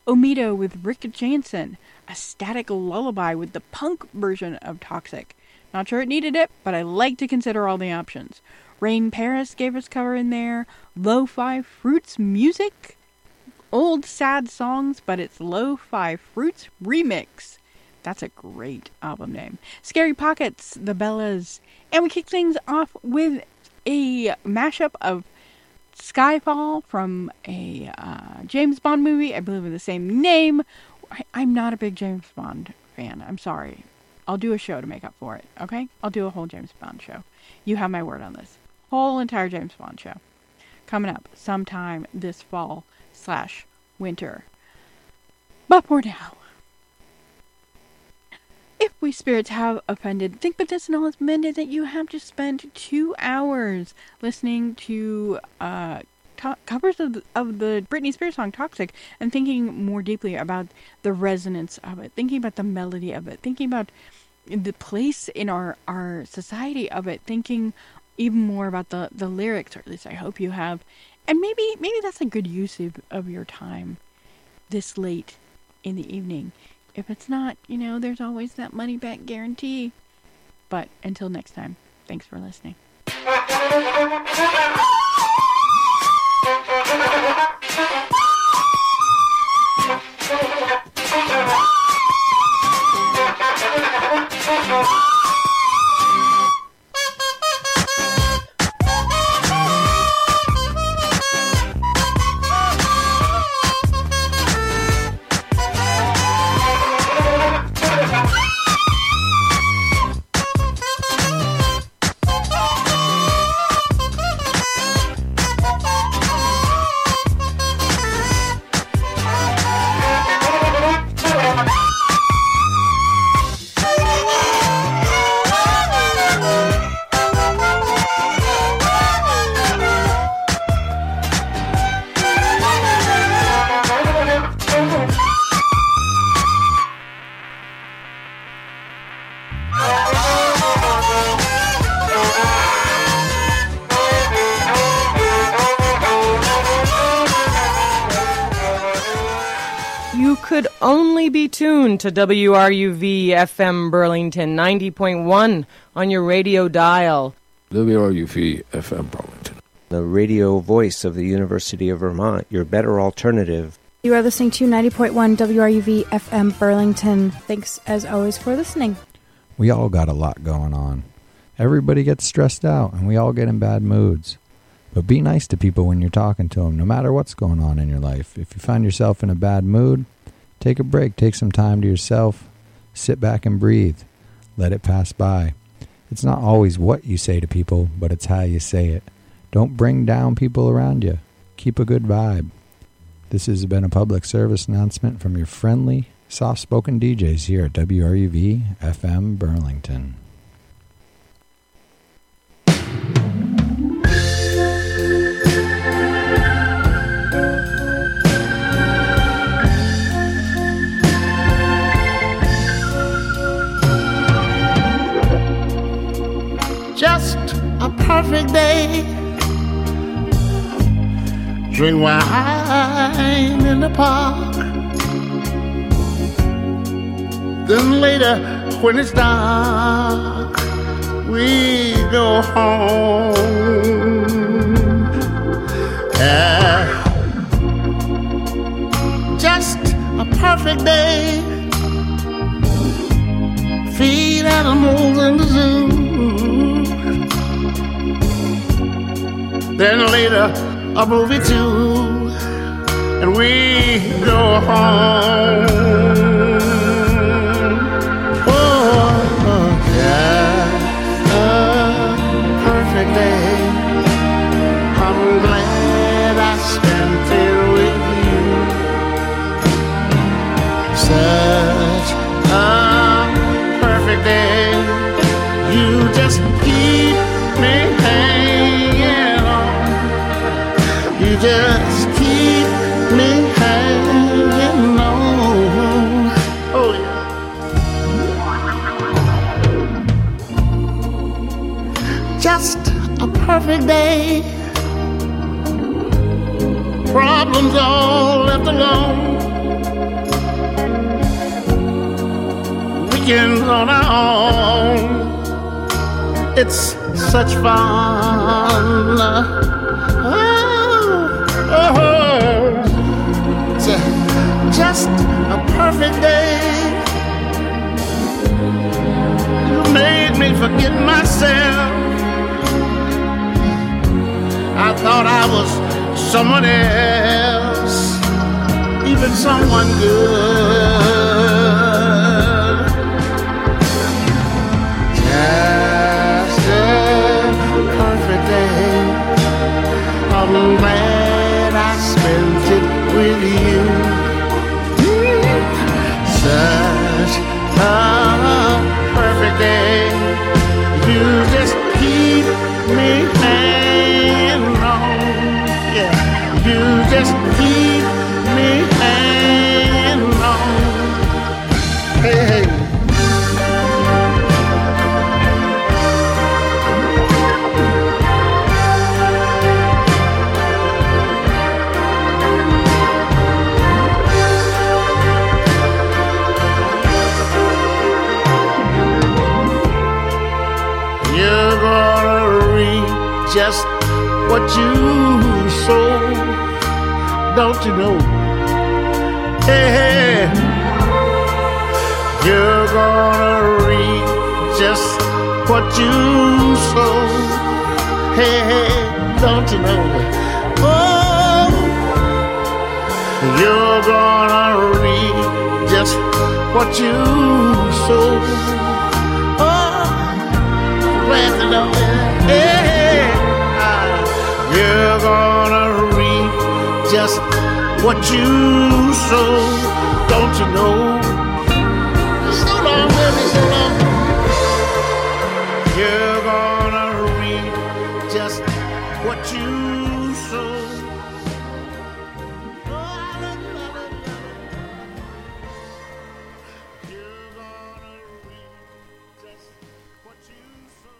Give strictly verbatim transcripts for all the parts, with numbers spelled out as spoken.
Omido with Rick Jansen, A Static Lullaby with the punk version of Toxic. Not sure it needed it, but I like to consider all the options. Rain Paris gave us cover in there. Lo-Fi Fruits Music. Old sad songs, but it's Lo-Fi Fruits Remix. That's a great album name. Scary Pockets, The Bellas. And we kick things off with a mashup of Skyfall from a uh, James Bond movie, I believe with the same name. I, I'm not a big James Bond fan. I'm sorry. I'll do a show to make up for it, okay? I'll do a whole James Bond show. You have my word on this. Whole entire James Bond show. Coming up sometime this fall slash winter. But for now, if we spirits have offended, think medicinal has mended that you have just spent two hours listening to uh, to- covers of the, of the Britney Spears song Toxic and thinking more deeply about the resonance of it, thinking about the melody of it, thinking about the place in our, our society of it, thinking even more about the, the lyrics, or at least I hope you have. And maybe maybe that's a good use of, of your time this late in the evening. If it's not, you know, there's always that money back guarantee. But until next time, thanks for listening. Be tuned to W R U V F M Burlington ninety point one on your radio dial. W R U V F M Burlington, the radio voice of the University of Vermont, your better alternative. You are listening to ninety point one W R U V F M Burlington. Thanks as always for listening. We all got a lot going on. Everybody gets stressed out and we all get in bad moods. But be nice to people when you're talking to them, no matter what's going on in your life. If you find yourself in a bad mood, take a break, take some time to yourself, sit back and breathe, let it pass by. It's not always what you say to people, but it's how you say it. Don't bring down people around you. Keep a good vibe. This has been a public service announcement from your friendly, soft-spoken D Js here at W R U V F M Burlington. Just a perfect day. Drink wine in the park. Then later, when it's dark, we go home. Yeah. Just a perfect day. Feed animals in the zoo. Then later, a movie too, and we go home. Oh, yeah, a perfect day. I'm glad I spent it with you. Such a perfect day. You just keep me hanging on. You just keep me hanging on. Oh yeah. Just a perfect day. Problems all left alone. weekends on our own. It's such fun. Oh, oh, it's a, just a perfect day. You made me forget myself. I thought I was someone else, even someone good. Just a perfect day. I'm glad I spent it with you. Such a perfect day. You just keep me hanging on. Yeah, you just keep me hanging on. Hey, hey. You're gonna reap just what you sow, don't you know? Hey, hey. You're gonna reap just what you sow. Hey, hey, don't you know? Oh, you're gonna reap just what you sow. Glad to know it. Hey, ah, you're gonna reap just what you sow, don't you know? So long, baby, so long. You're gonna reap just what you sow. Oh, I love you, I love you, I love you. You're gonna reap just what you sow.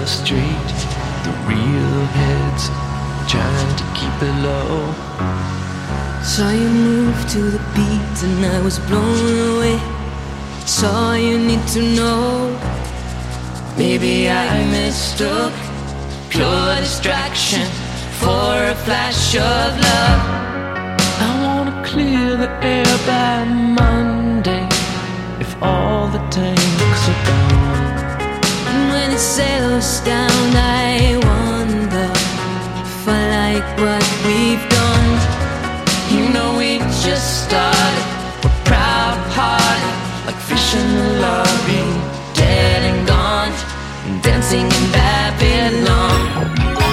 street, the real heads trying to keep it low. Saw you move to the beat and I was blown away. It's all you need to know. Maybe I mistook pure distraction for a flash of love. I wanna clear the air by Monday, if all the tanks are gone. And when it settles down, I wonder if I like what we've done. You know we just started, we're proud-hearted, like fish in the lobby, dead and gone, and dancing in Babylon.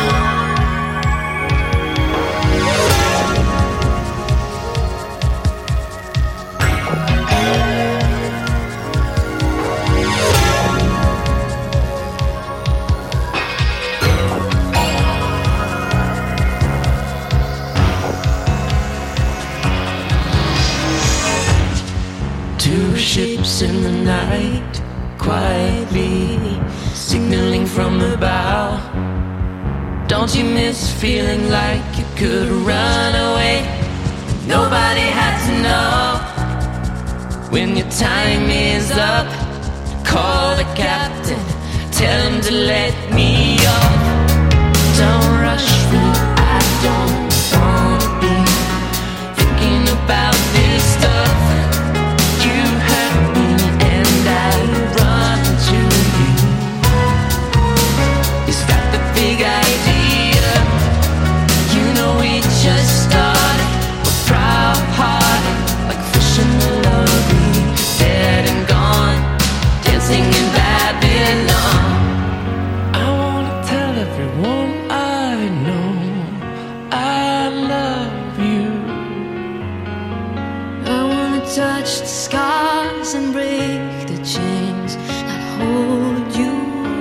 Two ships in the night, quietly signaling from the bow. Don't you miss feeling like you could run away? Nobody had to know. When your time is up, call the captain, tell him to let me off. Don't rush me, I don't wanna be thinking about this stuff. Just started, we're proud-hearted, like fish in the lobby, dead and gone, dancing in Babylon. I wanna tell everyone I know I love you. I wanna touch the scars and break the chains that hold you,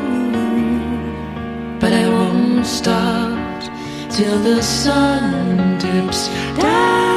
but I won't stop till the sun dips down.